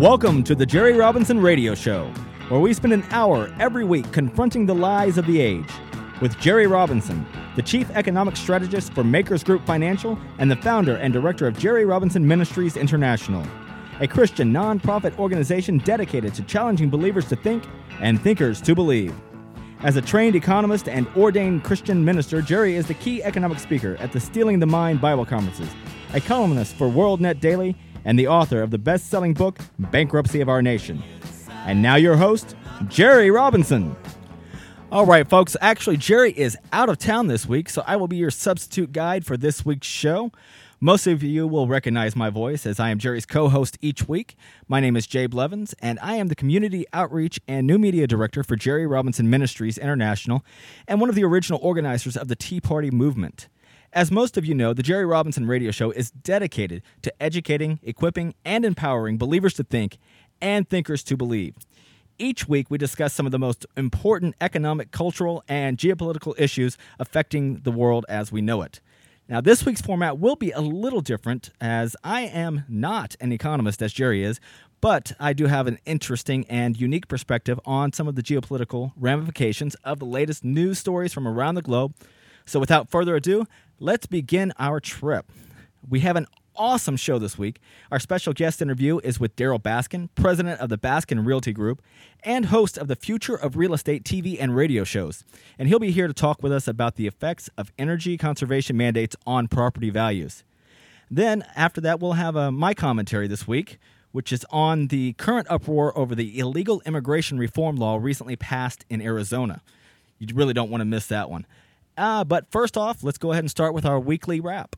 Welcome to the Jerry Robinson Radio Show, where we spend an hour every week confronting the lies of the age with Jerry Robinson, the Chief Economic Strategist for Makers Group Financial and the founder and director of Jerry Robinson Ministries International, a Christian nonprofit organization dedicated to challenging believers to think and thinkers to believe. As a trained economist and ordained Christian minister, Jerry is the key economic speaker at the Stealing the Mind Bible Conferences, a columnist for WorldNet Daily, and the author of the best-selling book, Bankruptcy of Our Nation. And now your host, Jerry Robinson. All right, folks. Actually, Jerry is out of town this week, so I will be your substitute guide for this week's show. Most of you will recognize my voice as I am Jerry's co-host each week. My name is Jay Blevins, and I am the Community Outreach and New Media Director for Jerry Robinson Ministries International and one of the original organizers of the Tea Party movement. As most of you know, the Jerry Robinson Radio Show is dedicated to educating, equipping, and empowering believers to think and thinkers to believe. Each week, we discuss some of the most important economic, cultural, and geopolitical issues affecting the world as we know it. Now, this week's format will be a little different, as I am not an economist as Jerry is, but I do have an interesting and unique perspective on some of the geopolitical ramifications of the latest news stories from around the globe. So without further ado, let's begin our trip. We have an awesome show this week. Our special guest interview is with Daryl Baskin, president of the Baskin Realty Group and host of the Future of Real Estate TV and radio shows. And he'll be here to talk with us about the effects of energy conservation mandates on property values. Then, after that, we'll have my commentary this week, which is on the current uproar over the illegal immigration reform law recently passed in Arizona. You really don't want to miss that one. But first off, let's go ahead and start with our weekly wrap.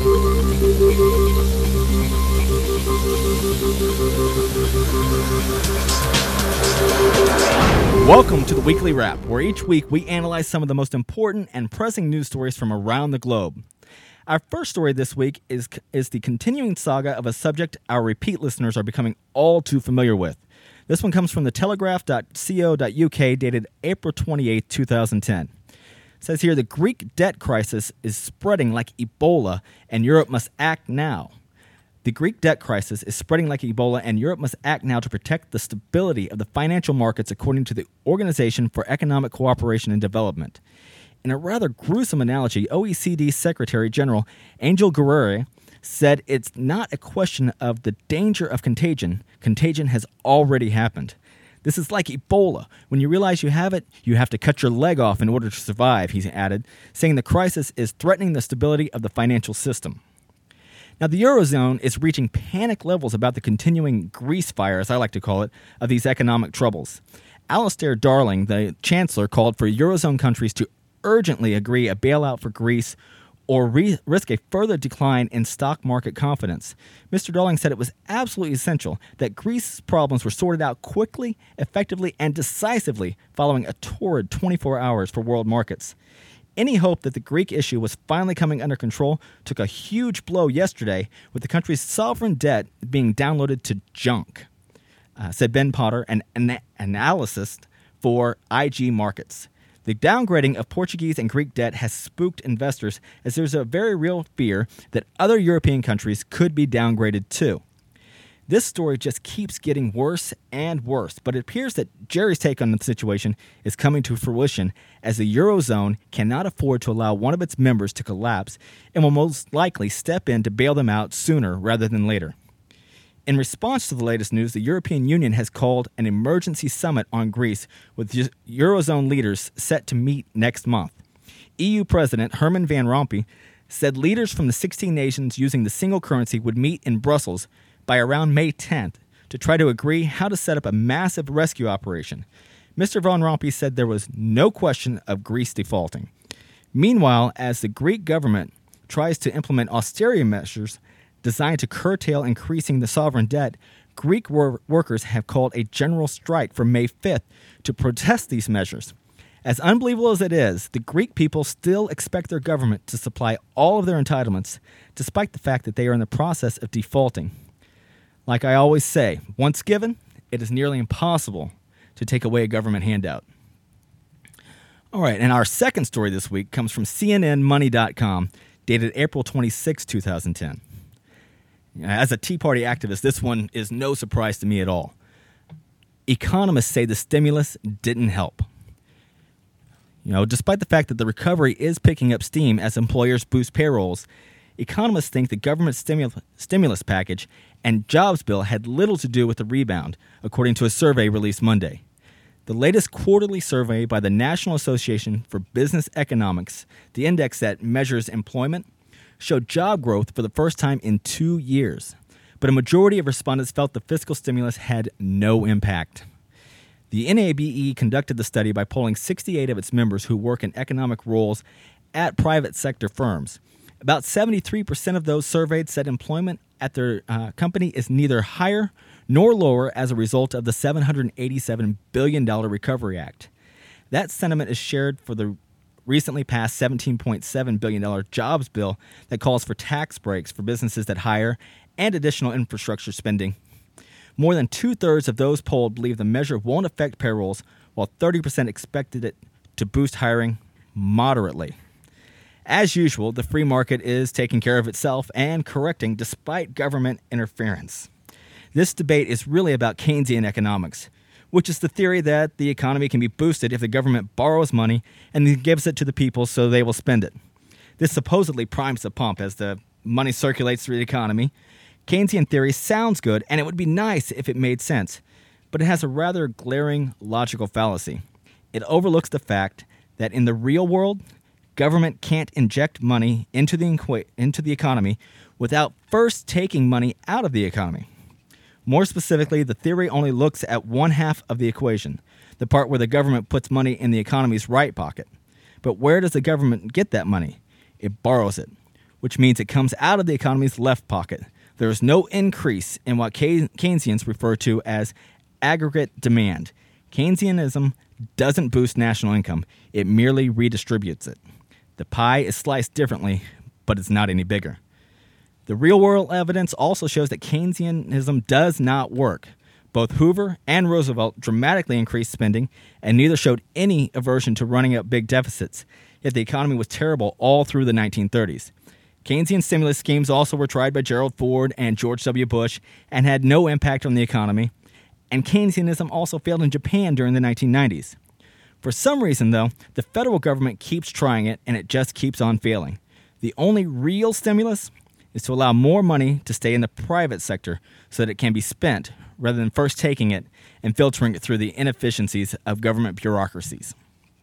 Welcome to the Weekly Wrap, where each week we analyze some of the most important and pressing news stories from around the globe. Our first story this week is the continuing saga of a subject our repeat listeners are becoming all too familiar with. This one comes from the telegraph.co.uk, dated April 28, 2010. It says here, the Greek debt crisis is spreading like Ebola, and Europe must act now. The Greek debt crisis is spreading like Ebola, and Europe must act now to protect the stability of the financial markets, according to the Organization for Economic Cooperation and Development. In a rather gruesome analogy, OECD Secretary General Angel Gurría said it's not a question of the danger of contagion. Contagion has already happened. This is like Ebola. When you realize you have it, you have to cut your leg off in order to survive, he added, saying the crisis is threatening the stability of the financial system. Now, the Eurozone is reaching panic levels about the continuing grease fire, as I like to call it, of these economic troubles. Alistair Darling, the Chancellor, called for Eurozone countries to urgently agree a bailout for Greece or risk a further decline in stock market confidence. Mr. Darling said it was absolutely essential that Greece's problems were sorted out quickly, effectively, and decisively following a torrid 24 hours for world markets. Any hope that the Greek issue was finally coming under control took a huge blow yesterday, with the country's sovereign debt being downloaded to junk, said Ben Potter, an analyst for IG Markets. The downgrading of Portuguese and Greek debt has spooked investors, as there's a very real fear that other European countries could be downgraded too. This story just keeps getting worse and worse, but it appears that Jerry's take on the situation is coming to fruition, as the Eurozone cannot afford to allow one of its members to collapse and will most likely step in to bail them out sooner rather than later. In response to the latest news, the European Union has called an emergency summit on Greece, with Eurozone leaders set to meet next month. EU President Herman Van Rompuy said leaders from the 16 nations using the single currency would meet in Brussels by around May 10th to try to agree how to set up a massive rescue operation. Mr. Van Rompuy said there was no question of Greece defaulting. Meanwhile, as the Greek government tries to implement austerity measures designed to curtail increasing the sovereign debt, Greek workers have called a general strike for May 5th to protest these measures. As unbelievable as it is, the Greek people still expect their government to supply all of their entitlements, despite the fact that they are in the process of defaulting. Like I always say, once given, it is nearly impossible to take away a government handout. All right, and our second story this week comes from CNNMoney.com, dated April 26, 2010. As a Tea Party activist, this one is no surprise to me at all. Economists say the stimulus didn't help. Despite the fact that the recovery is picking up steam as employers boost payrolls, economists think the government stimulus package and jobs bill had little to do with the rebound, according to a survey released Monday. The latest quarterly survey by the National Association for Business Economics, the index that measures employment, showed job growth for the first time in 2 years. But a majority of respondents felt the fiscal stimulus had no impact. The NABE conducted the study by polling 68 of its members who work in economic roles at private sector firms. About 73% of those surveyed said employment at their company is neither higher nor lower as a result of the $787 billion Recovery Act. That sentiment is shared for the recently passed $17.7 billion jobs bill that calls for tax breaks for businesses that hire and additional infrastructure spending. More than two-thirds of those polled believe the measure won't affect payrolls, while 30% expected it to boost hiring moderately. As usual, the free market is taking care of itself and correcting despite government interference. This debate is really about Keynesian economics, which is the theory that the economy can be boosted if the government borrows money and then gives it to the people so they will spend it. This supposedly primes the pump as the money circulates through the economy. Keynesian theory sounds good, and it would be nice if it made sense, but it has a rather glaring logical fallacy. It overlooks the fact that in the real world, government can't inject money into the economy without first taking money out of the economy. More specifically, the theory only looks at one half of the equation, the part where the government puts money in the economy's right pocket. But where does the government get that money? It borrows it, which means it comes out of the economy's left pocket. There is no increase in what Keynesians refer to as aggregate demand. Keynesianism doesn't boost national income. It merely redistributes it. The pie is sliced differently, but it's not any bigger. The real-world evidence also shows that Keynesianism does not work. Both Hoover and Roosevelt dramatically increased spending, and neither showed any aversion to running up big deficits, yet the economy was terrible all through the 1930s. Keynesian stimulus schemes also were tried by Gerald Ford and George W. Bush and had no impact on the economy, and Keynesianism also failed in Japan during the 1990s. For some reason, though, the federal government keeps trying it, and it just keeps on failing. The only real stimulus is to allow more money to stay in the private sector so that it can be spent, rather than first taking it and filtering it through the inefficiencies of government bureaucracies.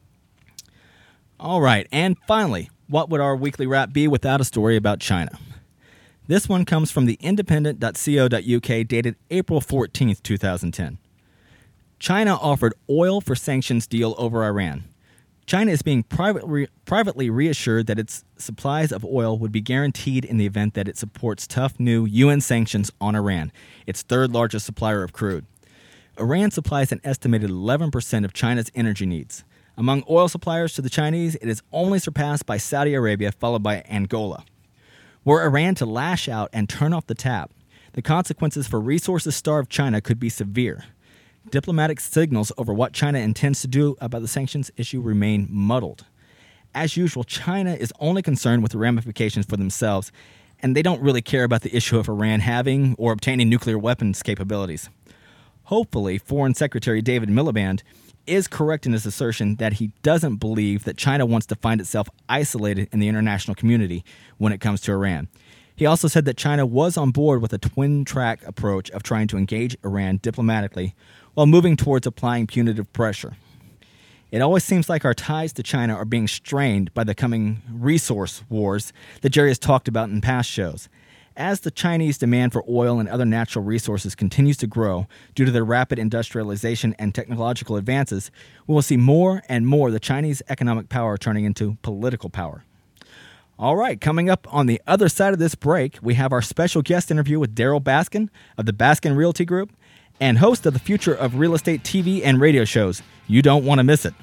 All right, and finally, what would our weekly wrap be without a story about China? This one comes from the independent.co.uk dated April 14th, 2010. China offered oil for sanctions deal over Iran. China is being privately reassured that its supplies of oil would be guaranteed in the event that it supports tough new UN sanctions on Iran, its third largest supplier of crude. Iran supplies an estimated 11% of China's energy needs. Among oil suppliers to the Chinese, it is only surpassed by Saudi Arabia, followed by Angola. Were Iran to lash out and turn off the tap, the consequences for resources-starved China could be severe. Diplomatic signals over what China intends to do about the sanctions issue remain muddled. As usual, China is only concerned with the ramifications for themselves, and they don't really care about the issue of Iran having or obtaining nuclear weapons capabilities. Hopefully, Foreign Secretary David Miliband is correct in his assertion that he doesn't believe that China wants to find itself isolated in the international community when it comes to Iran. He also said that China was on board with a twin-track approach of trying to engage Iran diplomatically while moving towards applying punitive pressure. It always seems like our ties to China are being strained by the coming resource wars that Jerry has talked about in past shows. As the Chinese demand for oil and other natural resources continues to grow due to their rapid industrialization and technological advances, we will see more and more the Chinese economic power turning into political power. All right, coming up on the other side of this break, we have our special guest interview with Daryl Baskin of the Baskin Realty Group and host of the Future of Real Estate TV and radio shows. You don't want to miss it.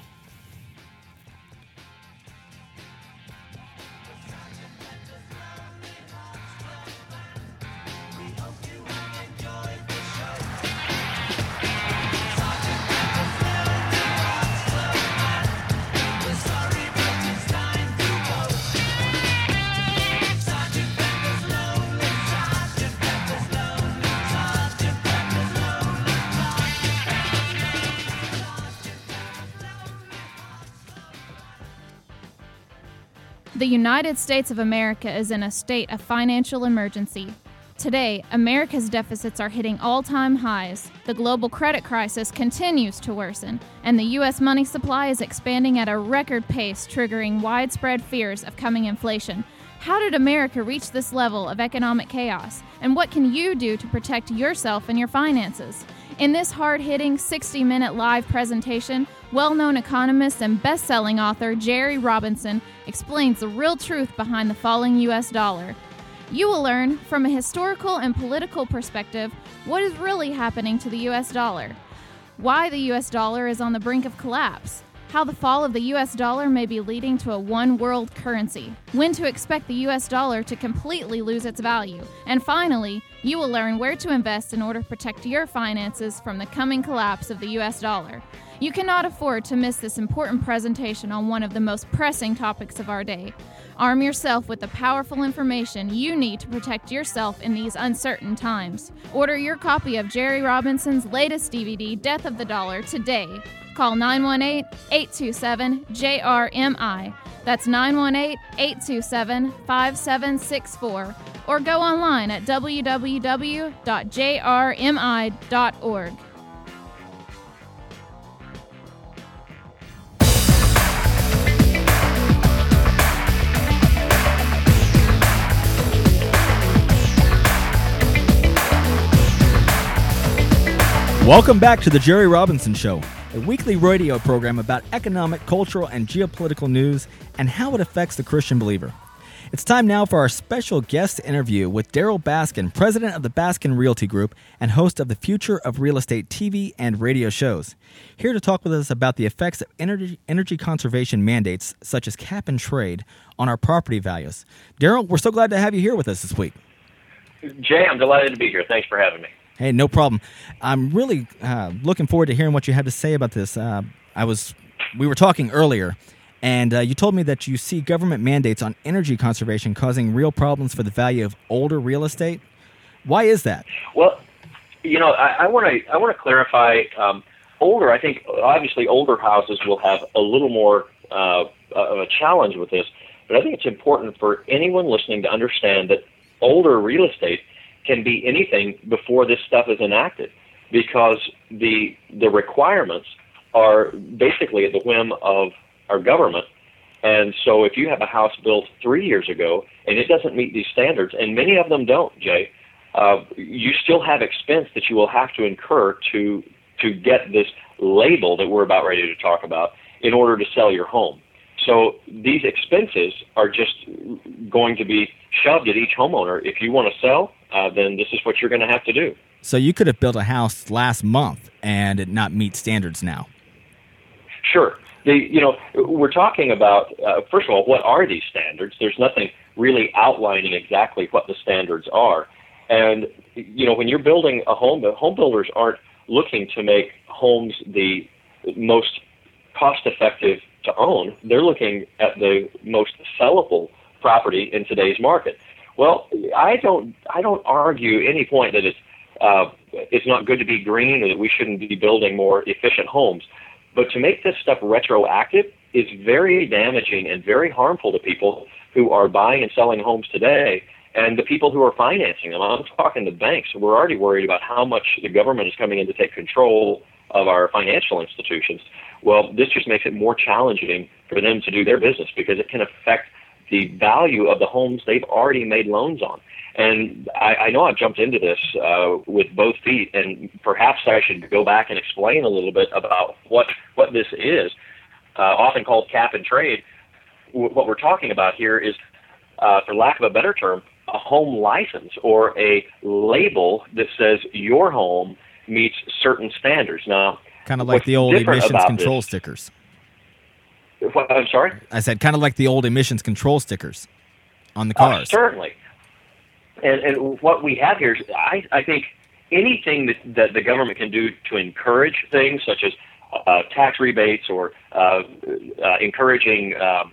The United States of America is in a state of financial emergency. Today, America's deficits are hitting all-time highs, the global credit crisis continues to worsen, and the U.S. money supply is expanding at a record pace, triggering widespread fears of coming inflation. How did America reach this level of economic chaos? And what can you do to protect yourself and your finances? In this hard-hitting 60-minute live presentation, well-known economist and best-selling author Jerry Robinson explains the real truth behind the falling U.S. dollar. You will learn, from a historical and political perspective, what is really happening to the U.S. dollar, why the U.S. dollar is on the brink of collapse, how the fall of the U.S. dollar may be leading to a one-world currency, when to expect the U.S. dollar to completely lose its value, and finally, you will learn where to invest in order to protect your finances from the coming collapse of the U.S. dollar. You cannot afford to miss this important presentation on one of the most pressing topics of our day. Arm yourself with the powerful information you need to protect yourself in these uncertain times. Order your copy of Jerry Robinson's latest DVD, Death of the Dollar, today. Call 918-827-JRMI. That's 918-827-5764. Or go online at www.jrmi.org. Welcome back to the Jerry Robinson Show, a weekly radio program about economic, cultural, and geopolitical news and how it affects the Christian believer. It's time now for our special guest interview with Daryl Baskin, president of the Baskin Realty Group and host of the Future of Real Estate TV and radio shows. Here to talk with us about the effects of energy conservation mandates, such as cap and trade, on our property values. Daryl, we're so glad to have you here with us this week. Jay, I'm delighted to be here. Thanks for having me. Hey, no problem. I'm really looking forward to hearing what you have to say about this. We were talking earlier, and you told me that you see government mandates on energy conservation causing real problems for the value of older real estate. Why is that? Well, I want to clarify. Older, I think, obviously, older houses will have a little more of a challenge with this, but I think it's important for anyone listening to understand that older real estate can be anything before this stuff is enacted, because the requirements are basically at the whim of our government. And so if you have a house built 3 years ago and it doesn't meet these standards, and many of them don't, Jay, you still have expense that you will have to incur to get this label that we're about ready to talk about in order to sell your home. So these expenses are just going to be shoved at each homeowner. If you want to sell, then this is what you're going to have to do. So you could have built a house last month and it not meet standards now. Sure. We're talking about, first of all, what are these standards? There's nothing really outlining exactly what the standards are. And, when you're building a home, the home builders aren't looking to make homes the most cost-effective to own. They're looking at the most sellable property in today's market. Well, I don't argue any point that it's not good to be green or that we shouldn't be building more efficient homes. But to make this stuff retroactive is very damaging and very harmful to people who are buying and selling homes today and the people who are financing them. I'm talking the banks. We're already worried about how much the government is coming in to take control of our financial institutions. Well, this just makes it more challenging for them to do their business because it can affect the value of the homes they've already made loans on. And I know I've jumped into this with both feet, and perhaps I should go back and explain a little bit about what this is, often called cap and trade. What we're talking about here is, for lack of a better term, a home license or a label that says your home meets certain standards. Now, kind of like the old emissions control stickers. What, I'm sorry? I said kind of like the old emissions control stickers on the cars. Certainly. And what we have here is, I think, anything that the government can do to encourage things such as tax rebates or encouraging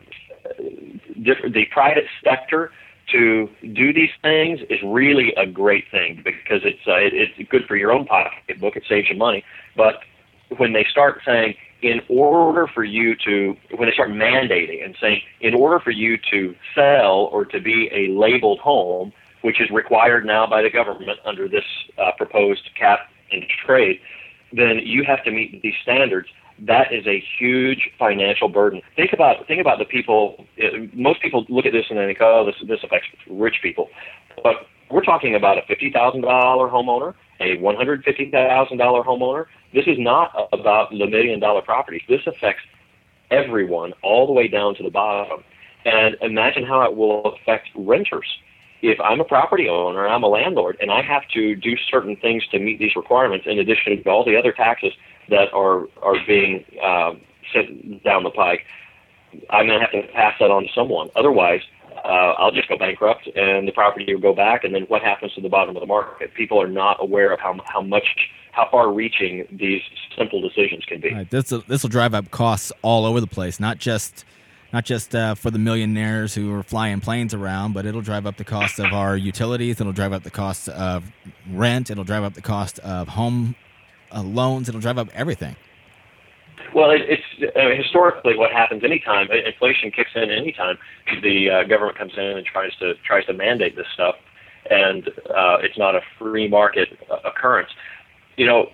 the private sector to do these things is really a great thing because it's good for your own pocketbook. It saves you money. But when they start saying in order for you to, when they start mandating and saying, in order for you to sell or to be a labeled home, which is required now by the government under this proposed cap and trade, then you have to meet these standards. That is a huge financial burden. Think about the people. Most people look at this and they think, oh, this affects rich people. But we're talking about a $50,000 homeowner, a $150,000 homeowner. This is not about the $1 million properties. This affects everyone all the way down to the bottom. And imagine how it will affect renters. If I'm a property owner, I'm a landlord, and I have to do certain things to meet these requirements in addition to all the other taxes that are being sent down the pike, I'm going to have to pass that on to someone. Otherwise, I'll just go bankrupt, and the property will go back, and then what happens to the bottom of the market? People are not aware of how far-reaching these simple decisions can be. Right. This will drive up costs all over the place, not just for the millionaires who are flying planes around, but it'll drive up the cost of our utilities. It'll drive up the cost of rent. It'll drive up the cost of home loans. It'll drive up everything. Well, it's historically what happens anytime inflation kicks in. Anytime the government comes in and tries to mandate this stuff, and it's not a free market occurrence. You know,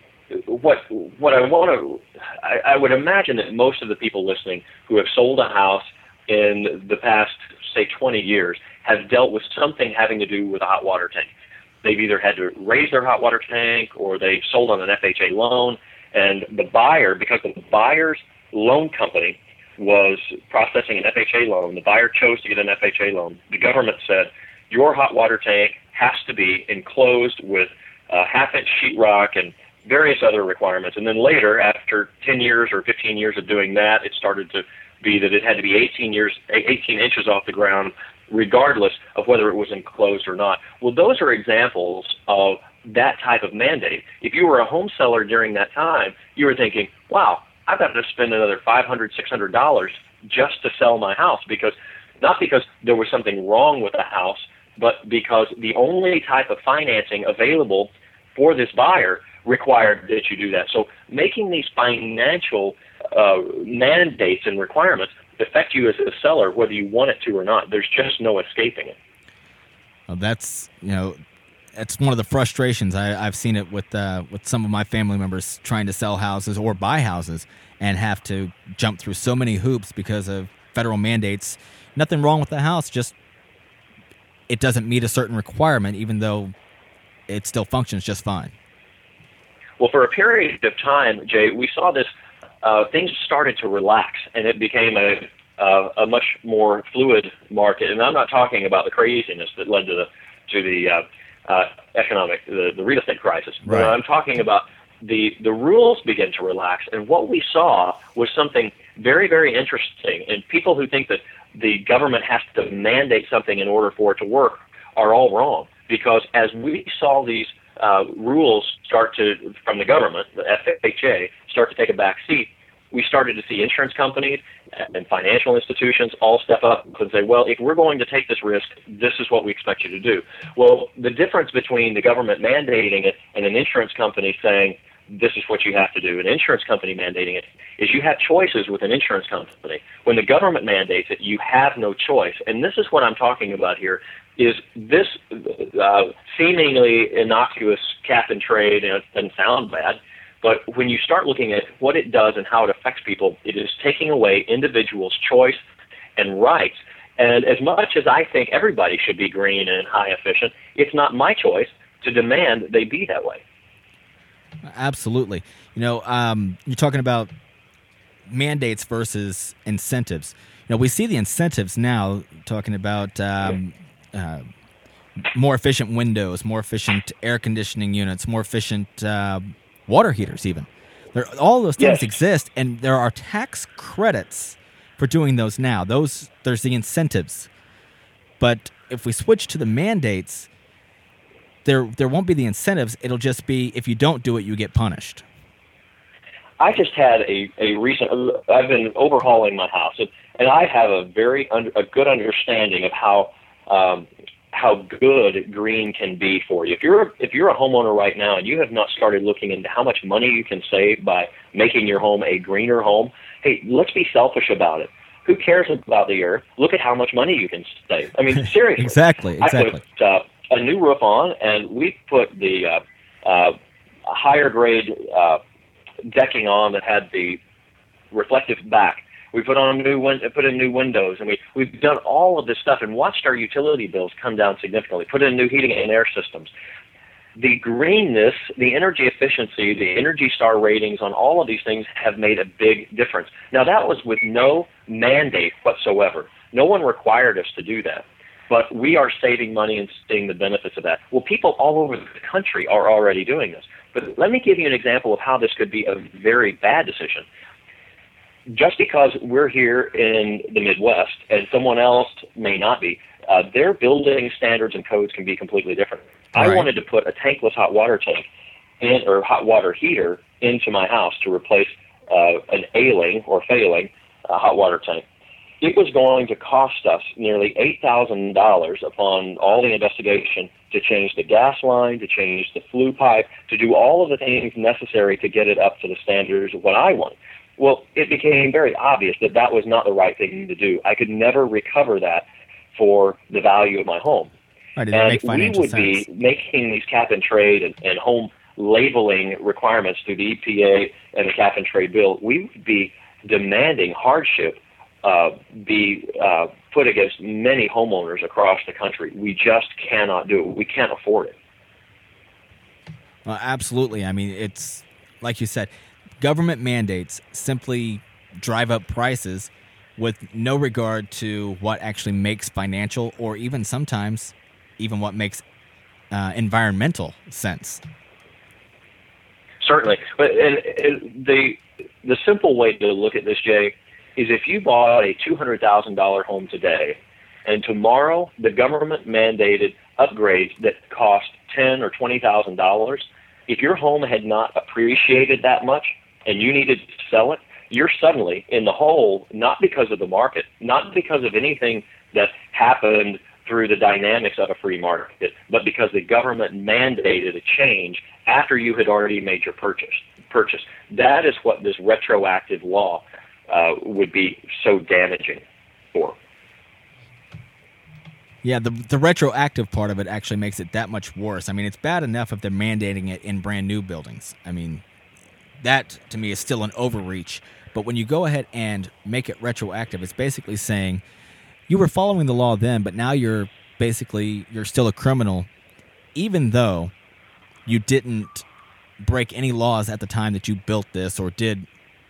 I would imagine that most of the people listening who have sold a house in the past, say, 20 years have dealt with something having to do with a hot water tank. They've either had to raise their hot water tank or they sold on an FHA loan. And the buyer, because the buyer's loan company was processing an FHA loan, the buyer chose to get an FHA loan. The government said, your hot water tank has to be enclosed with half-inch sheetrock and various other requirements. And then later, after 10 years or 15 years of doing that, it started to be that it had to be 18 inches off the ground, regardless of whether it was enclosed or not. Well, those are examples of that type of mandate. If you were a home seller during that time, you were thinking, wow, I've got to spend another $500, $600 just to sell my house, not because there was something wrong with the house, but because the only type of financing available for this buyer required that you do that. So making these financial mandates and requirements affect you as a seller, whether you want it to or not. There's just no escaping it. Well, that's one of the frustrations. I've seen it with some of my family members trying to sell houses or buy houses and have to jump through so many hoops because of federal mandates. Nothing wrong with the house, just it doesn't meet a certain requirement, even though it still functions just fine. Well, for a period of time, Jay, we saw this. Things started to relax, and it became a much more fluid market. And I'm not talking about the craziness that led to the economic, the real estate crisis. Right. But I'm talking about the rules began to relax, and what we saw was something very, very interesting. And people who think that the government has to mandate something in order for it to work are all wrong, because as we saw these rules from the government, the FHA, start to take a back seat, we started to see insurance companies and financial institutions all step up and say, well, if we're going to take this risk, this is what we expect you to do. Well, the difference between the government mandating it and an insurance company saying, this is what you have to do, an insurance company mandating it, is you have choices with an insurance company. When the government mandates it, you have no choice. And this is what I'm talking about here, is this seemingly innocuous cap and trade, and it doesn't sound bad, but when you start looking at what it does and how it affects people, it is taking away individuals' choice and rights. And as much as I think everybody should be green and high efficient, it's not my choice to demand that they be that way. Absolutely. You're talking about mandates versus incentives. We see the incentives now, talking about more efficient windows, more efficient air conditioning units, more efficient water heaters even. All those things exist, and there are tax credits for doing those now. There's the incentives. But if we switch to the mandates, there won't be the incentives. It'll just be, if you don't do it, you get punished. I just had I've been overhauling my house, and I have a good understanding of how how good green can be for you. If you're a homeowner right now and you have not started looking into how much money you can save by making your home a greener home, hey, let's be selfish about it. Who cares about the earth? Look at how much money you can save. I mean, seriously. Exactly. I put a new roof on, and we put the higher grade decking on that had the reflective back. We put in new windows, and we've done all of this stuff and watched our utility bills come down significantly. Put in new heating and air systems. The greenness, the energy efficiency, the Energy Star ratings on all of these things have made a big difference. Now, that was with no mandate whatsoever. No one required us to do that. But we are saving money and seeing the benefits of that. Well, people all over the country are already doing this. But let me give you an example of how this could be a very bad decision. Just because we're here in the Midwest and someone else may not be, their building standards and codes can be completely different. Right. I wanted to put a tankless hot water tank or hot water heater into my house to replace an ailing or failing hot water tank. It was going to cost us nearly $8,000 upon all the investigation to change the gas line, to change the flue pipe, to do all of the things necessary to get it up to the standards of what I want. Well, it became very obvious that that was not the right thing to do. I could never recover that for the value of my home. Right, it didn't make financial sense. We would be sense. making these cap and trade and home labeling requirements through the EPA and the cap and trade bill. We would be demanding hardship be put against many homeowners across the country. We just cannot do it. We can't afford it. Well, absolutely. I mean, it's like you said, government mandates simply drive up prices with no regard to what actually makes financial or even sometimes even what makes environmental sense. Certainly. But and the simple way to look at this, Jay, is if you bought a $200,000 home today and tomorrow the government mandated upgrades that cost $10,000 or $20,000, if your home had not appreciated that much and you needed to sell it, you're suddenly in the hole, not because of the market, not because of anything that happened through the dynamics of a free market, but because the government mandated a change after you had already made your purchase. That is what this retroactive law would be so damaging for. Yeah, the retroactive part of it actually makes it that much worse. I mean, it's bad enough if they're mandating it in brand new buildings. I mean, that to me is still an overreach. But when you go ahead and make it retroactive, it's basically saying you were following the law then, but now you're still a criminal, even though you didn't break any laws at the time that you built this or did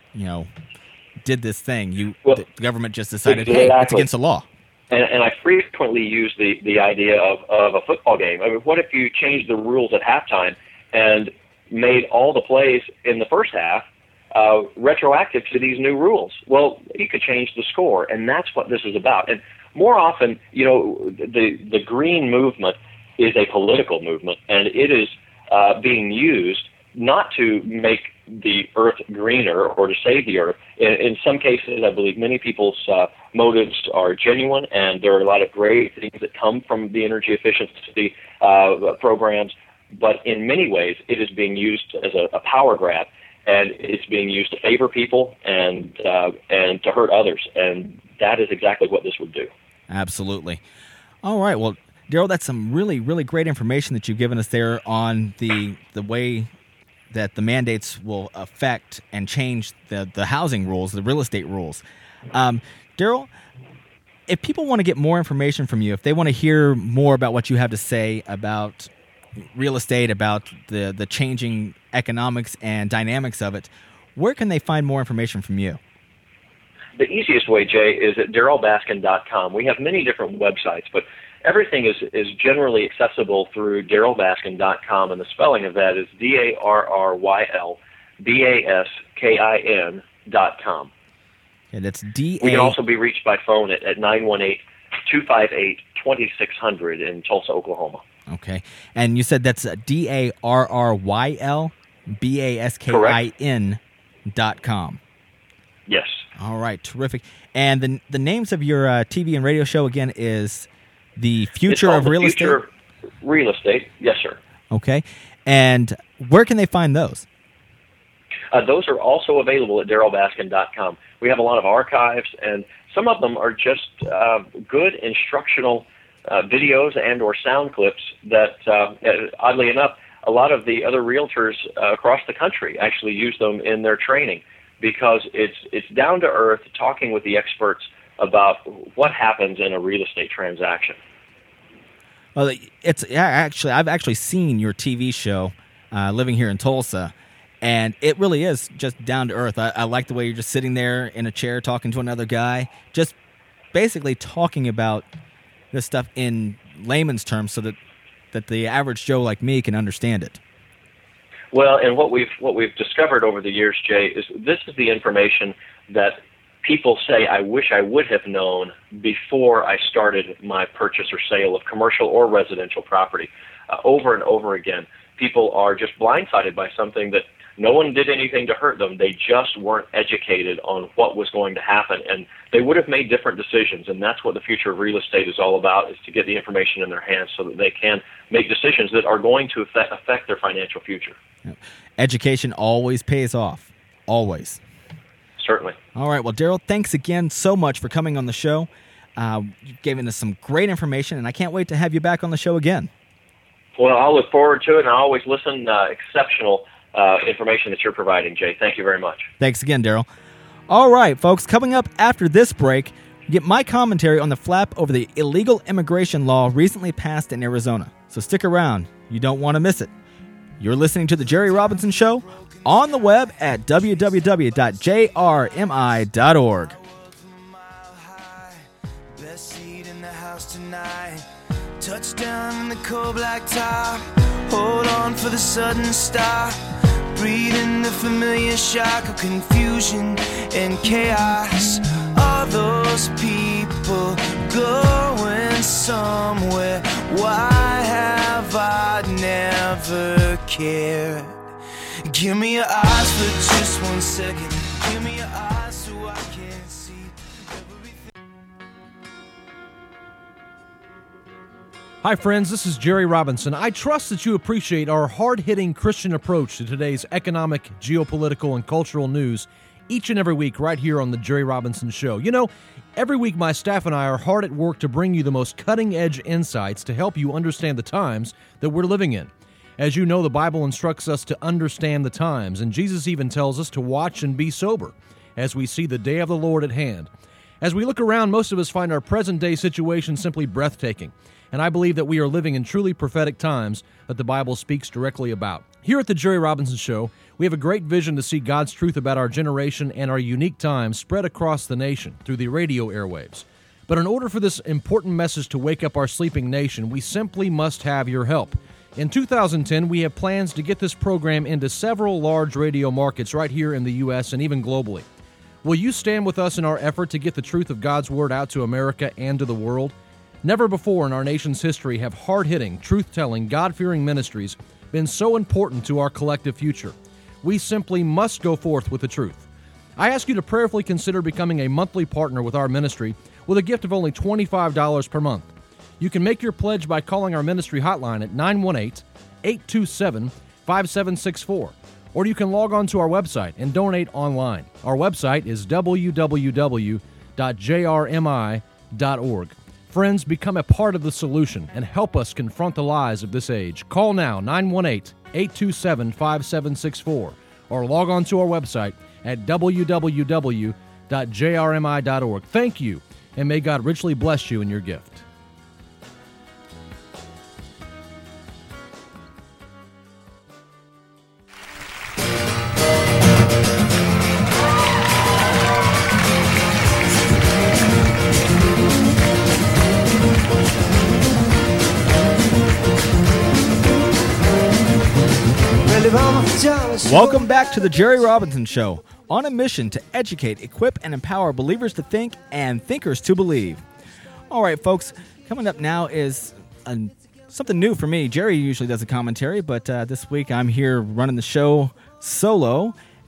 this thing. The government just decided, exactly. Hey, it's against the law. And I frequently use the idea of a football game. I mean, what if you changed the rules at halftime and made all the plays in the first half retroactive to these new rules? Well, you could change the score, and that's what this is about. And more often, the green movement is a political movement, and it is being used not to make the earth greener or to save the earth. In some cases, I believe many people's motives are genuine, and there are a lot of great things that come from the energy efficiency programs. But in many ways, it is being used as a power grab, and it's being used to favor people and to hurt others. And that is exactly what this would do. Absolutely. All right. Well, Daryl, that's some really, really great information that you've given us there on the way that the mandates will affect and change the housing rules, the real estate rules. Daryl, if people want to get more information from you, if they want to hear more about what you have to say about real estate, about the changing economics and dynamics of it, where can they find more information from you? The easiest way, Jay, is at darrellbaskin.com. We have many different websites, but everything is generally accessible through darrellbaskin.com, and the spelling of that is DARRYLBASKIN.com. Yeah, that's D-A... We can also be reached by phone at 918-258-2600 in Tulsa, Oklahoma. Okay. And you said that's DARRYLBASKIN.com. Yes. All right, terrific. And the names of your TV and radio show, again, is The Future of Real Estate? Future of Real Estate, yes, sir. Okay. And where can they find those? Those are also available at darylbaskin.com. We have a lot of archives, and some of them are just good instructional videos and or sound clips that, oddly enough, a lot of the other realtors across the country actually use them in their training, because it's down to earth, talking with the experts about what happens in a real estate transaction. Well, I've actually seen your TV show, living here in Tulsa, and it really is just down to earth. I like the way you're just sitting there in a chair talking to another guy, just basically talking about this stuff in layman's terms, so that the average Joe like me can understand it. Well, and what we've discovered over the years, Jay, is this is the information that people say, I wish I would have known before I started my purchase or sale of commercial or residential property. Over and over again, people are just blindsided by something that no one did anything to hurt them. They just weren't educated on what was going to happen, and they would have made different decisions. And that's what the Future of Real Estate is all about, is to get the information in their hands so that they can make decisions that are going to affect their financial future. Education always pays off. Always. Certainly. All right. Well, Daryl, thanks again so much for coming on the show. You've given us some great information, and I can't wait to have you back on the show again. Well, I'll look forward to it, and I always listen. Exceptional information that you're providing, Jay. Thank you very much. Thanks again, Daryl. All right, folks, coming up after this break, get my commentary on the flap over the illegal immigration law recently passed in Arizona. So stick around. You don't want to miss it. You're listening to The Jerry Robinson Show on the web at www.jrmi.org. Best seat in the house tonight. Touchdown in the cold black top. Hold on for the sudden stop. Breathe in the familiar shock of confusion and chaos. All those people going somewhere. Why have I never cared? Give me your eyes for just 1 second. Give me your eyes so I can see everything. Hi friends, this is Jerry Robinson. I trust that you appreciate our hard-hitting Christian approach to today's economic, geopolitical, and cultural news each and every week right here on The Jerry Robinson Show. You know, every week my staff and I are hard at work to bring you the most cutting-edge insights to help you understand the times that we're living in. As you know, the Bible instructs us to understand the times, and Jesus even tells us to watch and be sober as we see the day of the Lord at hand. As we look around, most of us find our present-day situation simply breathtaking, and I believe that we are living in truly prophetic times that the Bible speaks directly about. Here at the Jerry Robinson Show, we have a great vision to see God's truth about our generation and our unique times spread across the nation through the radio airwaves. But in order for this important message to wake up our sleeping nation, we simply must have your help. In 2010, we have plans to get this program into several large radio markets right here in the U.S. and even globally. Will you stand with us in our effort to get the truth of God's Word out to America and to the world? Never before in our nation's history have hard-hitting, truth-telling, God-fearing ministries been so important to our collective future. We simply must go forth with the truth. I ask you to prayerfully consider becoming a monthly partner with our ministry with a gift of only $25 per month. You can make your pledge by calling our ministry hotline at 918-827-5764, or you can log on to our website and donate online. Our website is www.jrmi.org. Friends, become a part of the solution and help us confront the lies of this age. Call now, 918-827-5764, or log on to our website at www.jrmi.org. Thank you, and may God richly bless you in your gift. Welcome back to the Jerry Robinson Show, on a mission to educate, equip, and empower believers to think and thinkers to believe. All right, folks, coming up now is something new for me. Jerry usually does a commentary, but this week I'm here running the show solo,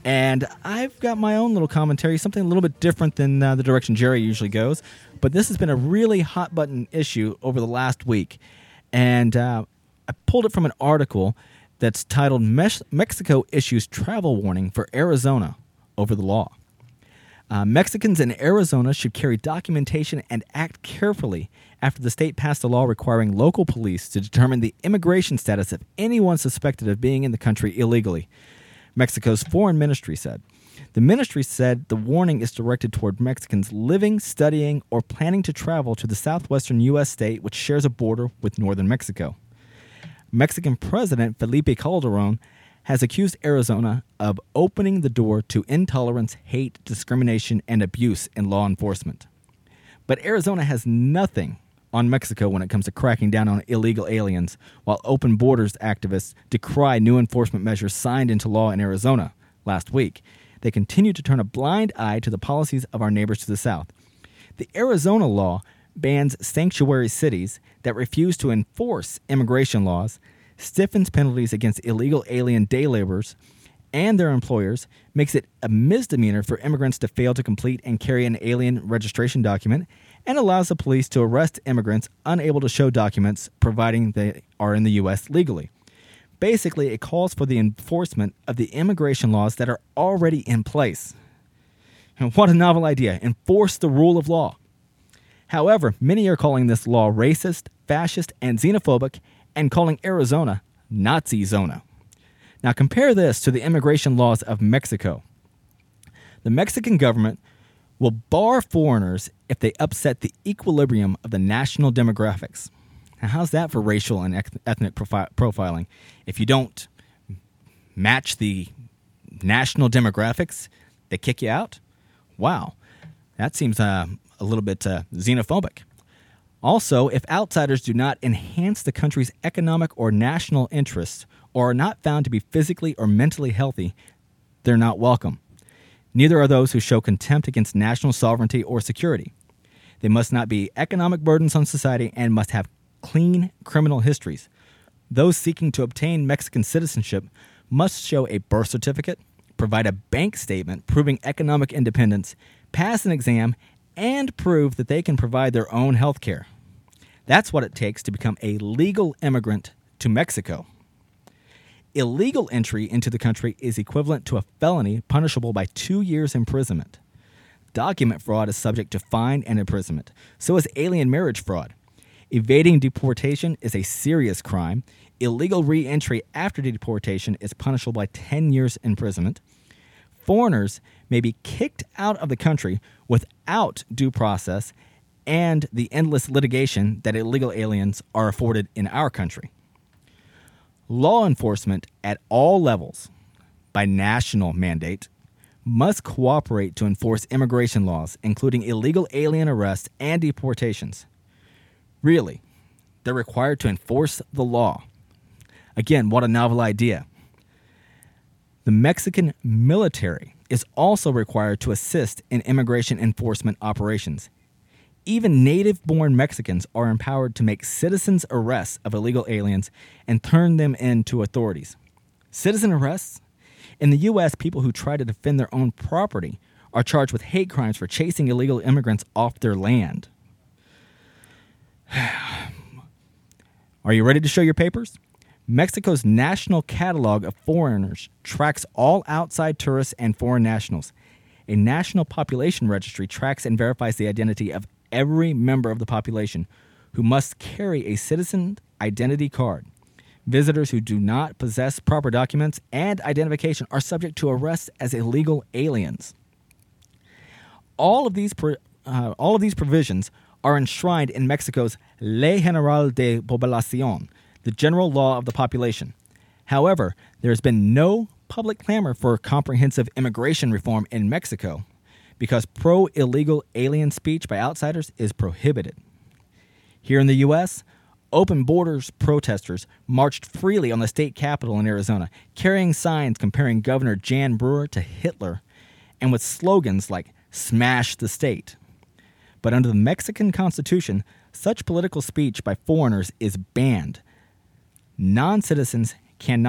And I've got my own little commentary, something a little bit different than the direction Jerry usually goes. But this has been a really hot-button issue over the last week. And I pulled it from an article that's titled Mexico Issues Travel Warning for Arizona Over the Law. Mexicans in Arizona should carry documentation and act carefully after the state passed a law requiring local police to determine the immigration status of anyone suspected of being in the country illegally. Mexico's foreign ministry said. The ministry said the warning is directed toward Mexicans living, studying, or planning to travel to the southwestern U.S. state which shares a border with northern Mexico. Mexican President Felipe Calderon has accused Arizona of opening the door to intolerance, hate, discrimination, and abuse in law enforcement. But Arizona has nothing on Mexico when it comes to cracking down on illegal aliens, while open borders activists decry new enforcement measures signed into law in Arizona last week. They continue to turn a blind eye to the policies of our neighbors to the south. The Arizona law bans sanctuary cities that refuse to enforce immigration laws, stiffens penalties against illegal alien day laborers and their employers, makes it a misdemeanor for immigrants to fail to complete and carry an alien registration document, and allows the police to arrest immigrants unable to show documents providing they are in the U.S. legally. Basically, it calls for the enforcement of the immigration laws that are already in place. And what a novel idea. Enforce the rule of law. However, many are calling this law racist, fascist, and xenophobic, and calling Arizona Nazi Zona. Now compare this to the immigration laws of Mexico. The Mexican government will bar foreigners if they upset the equilibrium of the national demographics. Now, how's that for racial and ethnic profiling? If you don't match the national demographics, they kick you out? Wow, that seems a little bit xenophobic. Also, if outsiders do not enhance the country's economic or national interests or are not found to be physically or mentally healthy, they're not welcome. Neither are those who show contempt against national sovereignty or security. They must not be economic burdens on society and must have clean criminal histories. Those seeking to obtain Mexican citizenship must show a birth certificate, provide a bank statement proving economic independence, pass an exam, and prove that they can provide their own health care. That's what it takes to become a legal immigrant to Mexico. Illegal entry into the country is equivalent to a felony punishable by 2 years imprisonment. Document fraud is subject to fine and imprisonment. So is alien marriage fraud. Evading deportation is a serious crime. Illegal re-entry after deportation is punishable by 10 years imprisonment. Foreigners may be kicked out of the country without due process and the endless litigation that illegal aliens are afforded in our country. Law enforcement at all levels, by national mandate, must cooperate to enforce immigration laws, including illegal alien arrests and deportations. Really, they're required to enforce the law. Again, what a novel idea. The Mexican military is also required to assist in immigration enforcement operations. Even native-born Mexicans are empowered to make citizens' arrests of illegal aliens and turn them in to authorities. Citizen arrests? In the U.S., people who try to defend their own property are charged with hate crimes for chasing illegal immigrants off their land. Are you ready to show your papers? Mexico's National Catalog of Foreigners tracks all outside tourists and foreign nationals. A national population registry tracks and verifies the identity of every member of the population who must carry a citizen identity card. Visitors who do not possess proper documents and identification are subject to arrest as illegal aliens. All of these provisions are enshrined in Mexico's Ley General de Población, the general law of the population. However, there has been no public clamor for comprehensive immigration reform in Mexico because pro-illegal alien speech by outsiders is prohibited. Here in the U.S., open borders protesters marched freely on the state capitol in Arizona, carrying signs comparing Governor Jan Brewer to Hitler and with slogans like "Smash the State." But under the Mexican Constitution, such political speech by foreigners is banned. Non-citizens cannot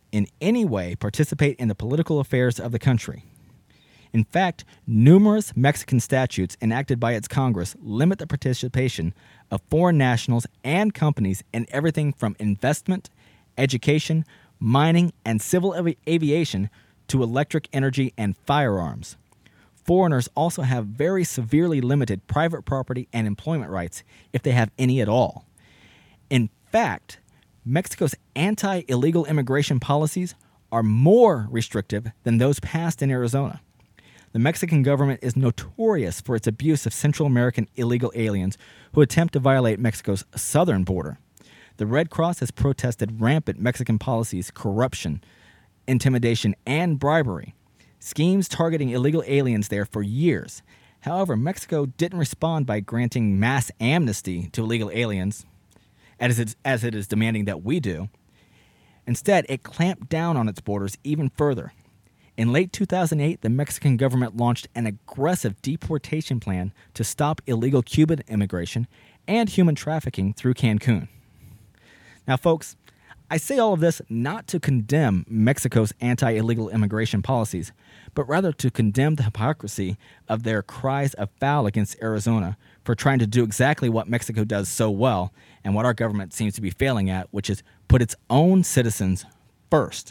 in any way participate in the political affairs of the country. In fact, numerous Mexican statutes enacted by its Congress limit the participation of foreign nationals and companies in everything from investment, education, mining, and civil aviation to electric energy and firearms. Foreigners also have very severely limited private property and employment rights if they have any at all. In fact, Mexico's anti-illegal immigration policies are more restrictive than those passed in Arizona. The Mexican government is notorious for its abuse of Central American illegal aliens who attempt to violate Mexico's southern border. The Red Cross has protested rampant Mexican policies, corruption, intimidation, and bribery, schemes targeting illegal aliens there for years. However, Mexico didn't respond by granting mass amnesty to illegal aliens, as it is demanding that we do. Instead, it clamped down on its borders even further. In late 2008, the Mexican government launched an aggressive deportation plan to stop illegal Cuban immigration and human trafficking through Cancun. Now, folks, I say all of this not to condemn Mexico's anti-illegal immigration policies, but rather to condemn the hypocrisy of their cries of foul against Arizona for trying to do exactly what Mexico does so well and what our government seems to be failing at, which is put its own citizens first.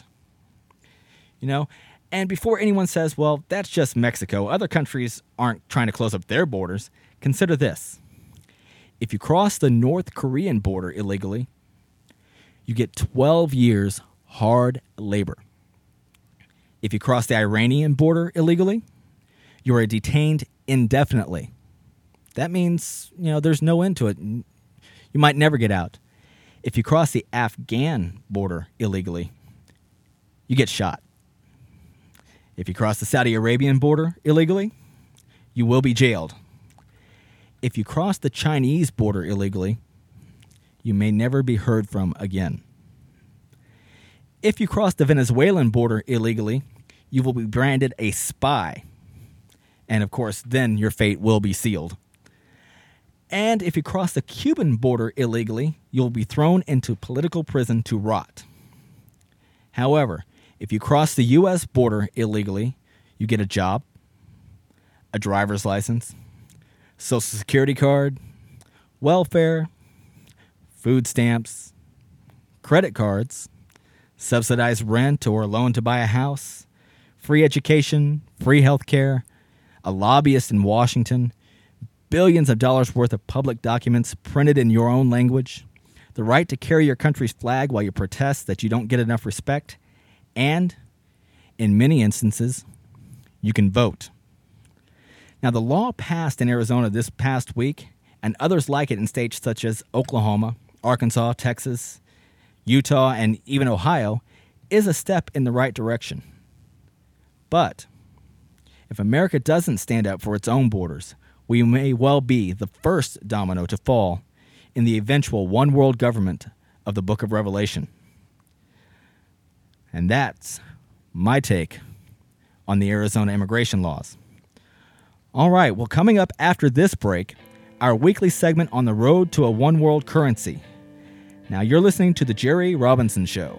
And before anyone says, well, that's just Mexico, other countries aren't trying to close up their borders, consider this. If you cross the North Korean border illegally, you get 12 years hard labor. If you cross the Iranian border illegally, you are detained indefinitely. That means, there's no end to it. You might never get out. If you cross the Afghan border illegally, you get shot. If you cross the Saudi Arabian border illegally, you will be jailed. If you cross the Chinese border illegally, you may never be heard from again. If you cross the Venezuelan border illegally, you will be branded a spy. And of course, then your fate will be sealed. And if you cross the Cuban border illegally, you'll be thrown into political prison to rot. However, if you cross the U.S. border illegally, you get a job, a driver's license, Social Security card, welfare, food stamps, credit cards, subsidized rent or loan to buy a house, free education, free health care, a lobbyist in Washington, billions of dollars worth of public documents printed in your own language, the right to carry your country's flag while you protest that you don't get enough respect, and, in many instances, you can vote. Now, the law passed in Arizona this past week, and others like it in states such as Oklahoma, Arkansas, Texas, Utah, and even Ohio, is a step in the right direction. But if America doesn't stand up for its own borders, we may well be the first domino to fall in the eventual one world government of the Book of Revelation. And that's my take on the Arizona immigration laws. All right, well, coming up after this break, our weekly segment on the road to a one world currency. Now you're listening to The Jerry Robinson Show.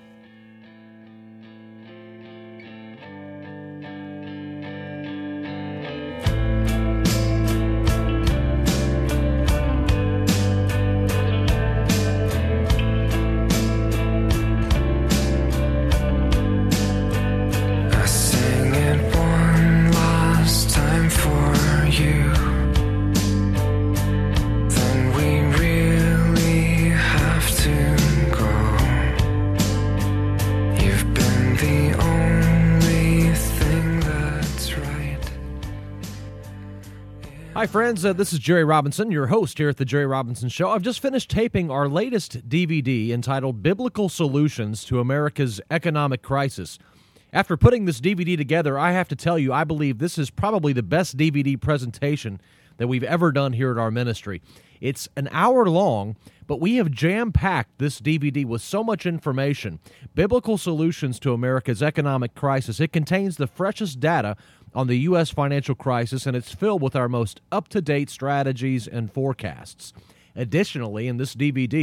Hi, friends. This is Jerry Robinson, your host here at The Jerry Robinson Show. I've just finished taping our latest DVD entitled Biblical Solutions to America's Economic Crisis. After putting this DVD together, I have to tell you, I believe this is probably the best DVD presentation that we've ever done here at our ministry. It's an hour long, but we have jam-packed this DVD with so much information. Biblical Solutions to America's Economic Crisis. It contains the freshest data on the U.S. financial crisis, and it's filled with our most up-to-date strategies and forecasts. Additionally, in this DVD,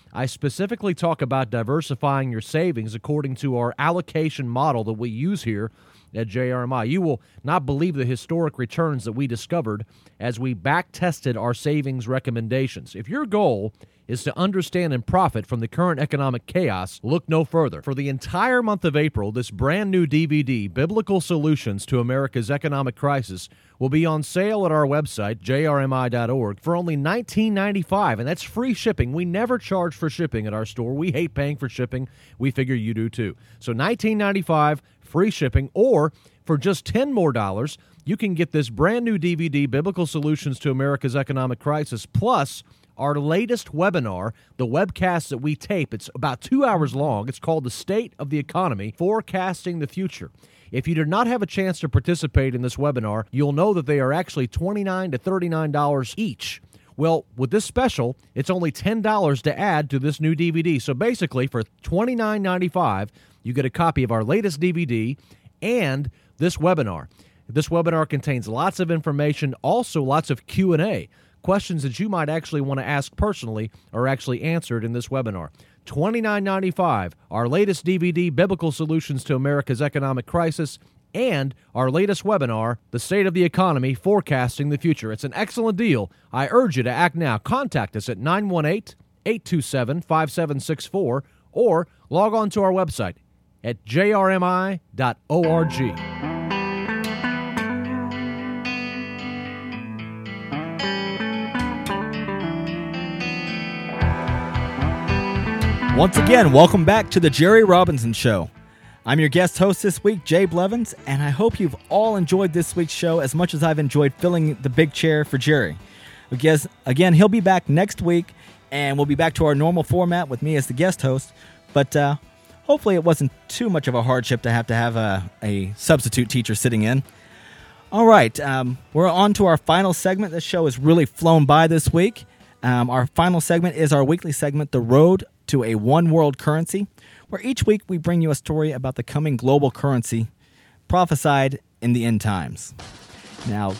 I specifically talk about diversifying your savings according to our allocation model that we use here at JRMI. You will not believe the historic returns that we discovered as we back-tested our savings recommendations. If your goal is to understand and profit from the current economic chaos, look no further. For the entire month of April, this brand new DVD, Biblical Solutions to America's Economic Crisis, will be on sale at our website, jrmi.org, for only $19.95, and that's free shipping. We never charge for shipping at our store. We hate paying for shipping. We figure you do too. So $19.95, free shipping, or for just $10 more, you can get this brand new DVD, Biblical Solutions to America's Economic Crisis, plus our latest webinar, the webcast that we tape. It's about 2 hours long. It's called The State of the Economy, Forecasting the Future. If you did not have a chance to participate in this webinar, you'll know that they are actually $29 to $39 each. Well, with this special, it's only $10 to add to this new DVD. So basically, for $29.95, you get a copy of our latest DVD and this webinar. This webinar contains lots of information, also lots of Q&A. Questions that you might actually want to ask personally are actually answered in this webinar. $29.95, our latest DVD, Biblical Solutions to America's Economic Crisis, and our latest webinar, The State of the Economy, Forecasting the Future. It's an excellent deal. I urge you to act now. Contact us at 918-827-5764 or log on to our website at jrmi.org. Once again, welcome back to the Jerry Robinson Show. I'm your guest host this week, Jay Blevins, and I hope you've all enjoyed this week's show as much as I've enjoyed filling the big chair for Jerry. Because, again, he'll be back next week, and we'll be back to our normal format with me as the guest host, but hopefully it wasn't too much of a hardship to have a substitute teacher sitting in. All right, we're on to our final segment. This show has really flown by this week. Our final segment is our weekly segment, The Road to a One World Currency, where each week we bring you a story about the coming global currency prophesied in the end times. Now,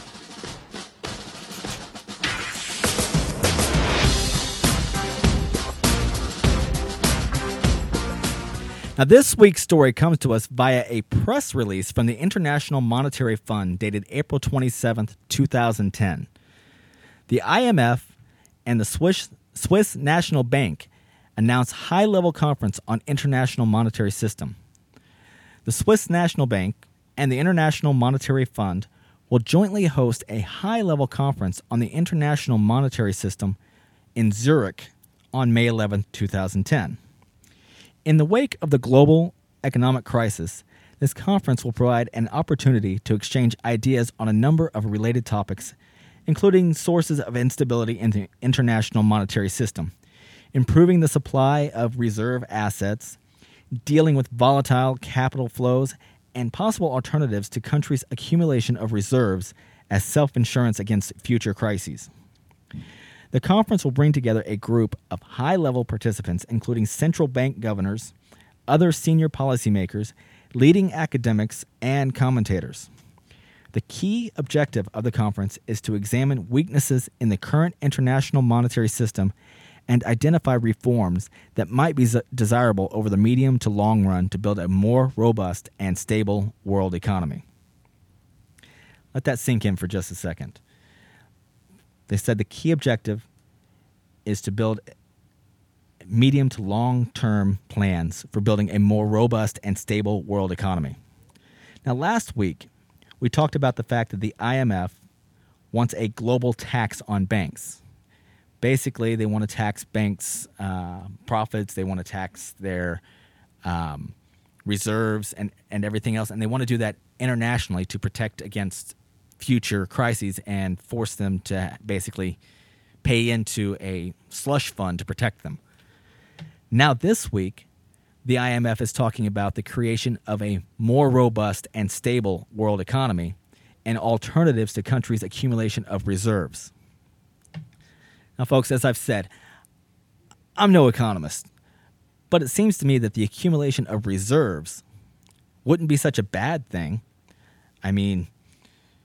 this week's story comes to us via a press release from the International Monetary Fund dated April 27th, 2010. The IMF and the Swiss National Bank announced high-level conference on international monetary system. The Swiss National Bank and the International Monetary Fund will jointly host a high-level conference on the international monetary system in Zurich on May 11, 2010. In the wake of the global economic crisis, this conference will provide an opportunity to exchange ideas on a number of related topics, including sources of instability in the international monetary system, improving the supply of reserve assets, dealing with volatile capital flows, and possible alternatives to countries' accumulation of reserves as self-insurance against future crises. The conference will bring together a group of high-level participants, including central bank governors, other senior policymakers, leading academics, and commentators. The key objective of the conference is to examine weaknesses in the current international monetary system and identify reforms that might be desirable over the medium to long run to build a more robust and stable world economy. Let that sink in for just a second. They said the key objective is to build medium to long-term plans for building a more robust and stable world economy. Now, last week, we talked about the fact that the IMF wants a global tax on banks. Basically, they want to tax banks' profits. They want to tax their reserves and everything else. And they want to do that internationally to protect against future crises and force them to basically pay into a slush fund to protect them. Now, this week, the IMF is talking about the creation of a more robust and stable world economy and alternatives to countries' accumulation of reserves. Now, folks, as I've said, I'm no economist, but it seems to me that the accumulation of reserves wouldn't be such a bad thing. I mean,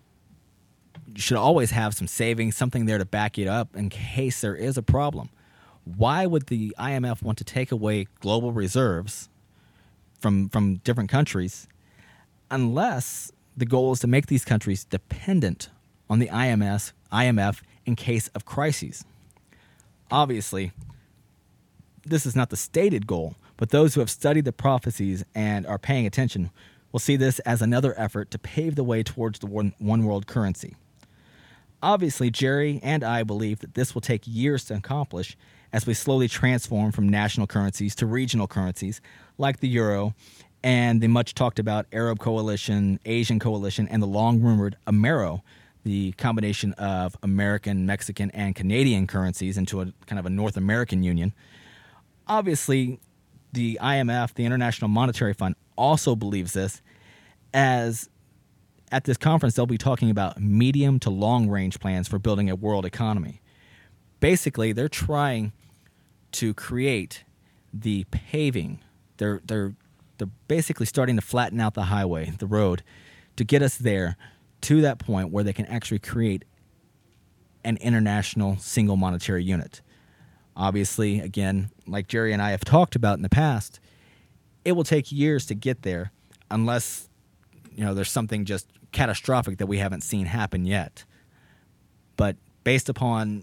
you should always have some savings, something there to back it up in case there is a problem. Why would the IMF want to take away global reserves from different countries unless the goal is to make these countries dependent on the IMF in case of crises? Obviously, this is not the stated goal, but those who have studied the prophecies and are paying attention will see this as another effort to pave the way towards the one world currency. Obviously, Jerry and I believe that this will take years to accomplish as we slowly transform from national currencies to regional currencies like the euro and the much talked about Arab coalition, Asian coalition, and the long-rumored Amero, the combination of American, Mexican, and Canadian currencies into a kind of a North American union. Obviously, the IMF, the International Monetary Fund, also believes this, as at this conference they'll be talking about medium to long-range plans for building a world economy. Basically, they're trying to create the paving. They're basically starting to flatten out the highway, the road, to get us there to that point where they can actually create an international single monetary unit. Obviously, again, like Jerry and I have talked about in the past, it will take years to get there unless, there's something just catastrophic that we haven't seen happen yet. But based upon,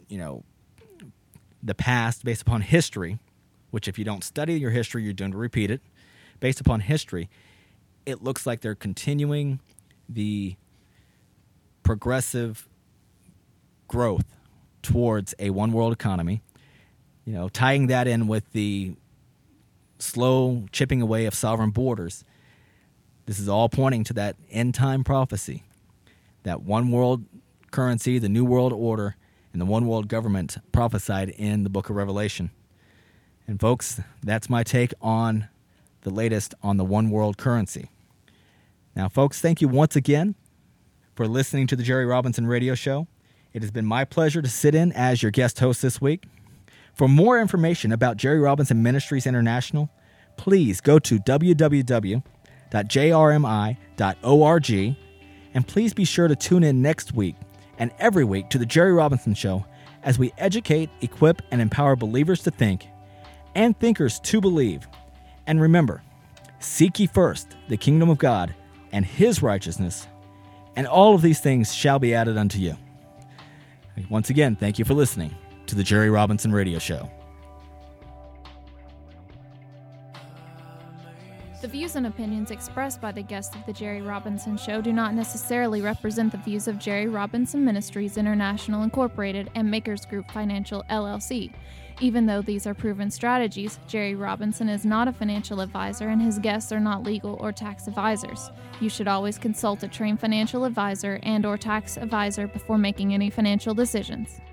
the past, based upon history, which if you don't study your history, you're doomed to repeat it. Based upon history, it looks like they're continuing the progressive growth towards a one-world economy, tying that in with the slow chipping away of sovereign borders. This is all pointing to that end-time prophecy, that one-world currency, the New World Order, and the one-world government prophesied in the book of Revelation. And folks, that's my take on the latest on the one-world currency. Now, folks, thank you once again for listening to the Jerry Robinson Radio Show. It has been my pleasure to sit in as your guest host this week. For more information about Jerry Robinson Ministries International, please go to www.jrmi.org, and please be sure to tune in next week and every week to the Jerry Robinson Show as we educate, equip, and empower believers to think and thinkers to believe. And remember, seek ye first the kingdom of God and his righteousness, and all of these things shall be added unto you. Once again, thank you for listening to the Jerry Robinson Radio Show. The views and opinions expressed by the guests of the Jerry Robinson Show do not necessarily represent the views of Jerry Robinson Ministries International Incorporated and Makers Group Financial LLC. Even though these are proven strategies, Jerry Robinson is not a financial advisor and his guests are not legal or tax advisors. You should always consult a trained financial advisor and/or tax advisor before making any financial decisions.